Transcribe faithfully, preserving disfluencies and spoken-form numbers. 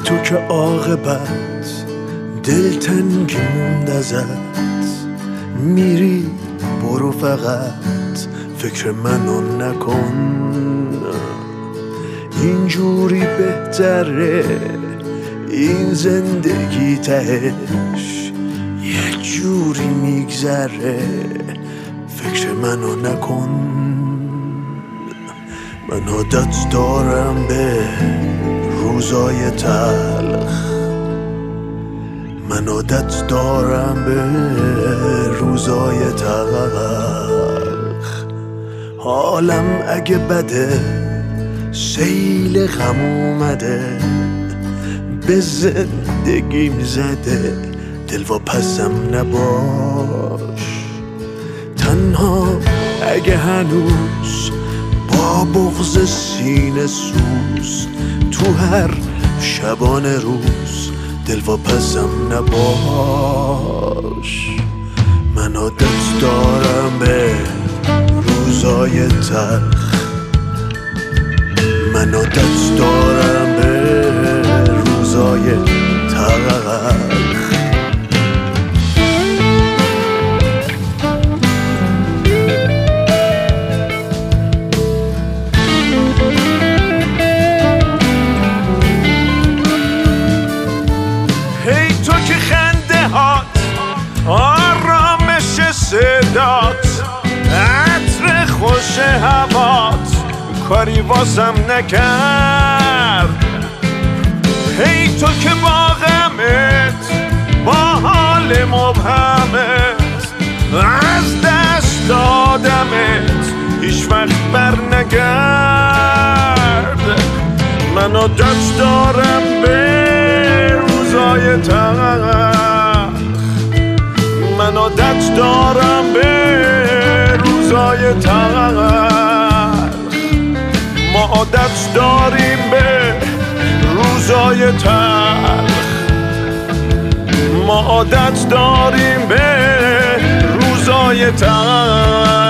تو که عاقبت دلتنگی موند ازت، میری برو فقط فکر منو نکن، اینجوری بهتره این زندگی تهش یه جوری میگذره فکر منو نکن. من عادت دارم به روزای تلخ، من عادت دارم به روزای تلخ، حالم اگه بده سیل غم اومده به زندگیم زده، دل و پسم نباش تنها اگه هنوز با بغض سینه سوز تو هر شبانه روز دل و پسم نباش. من عادت دارم به روزای تلخ، من عادت دارم به روزای تلخ. هی تو که خنده هات آرامش صدات عطر خوش هوات کاری واسم نکرد، هی تو که با غمت با حال مبهمت از دست دادمت هیچ وقت بر نگرد. من عادت دارم به روزای تلخ، من عادت دارم به روزای تلخ، ما عادت داریم به روزای تلخ، ما عادت داریم به روزای تلخ.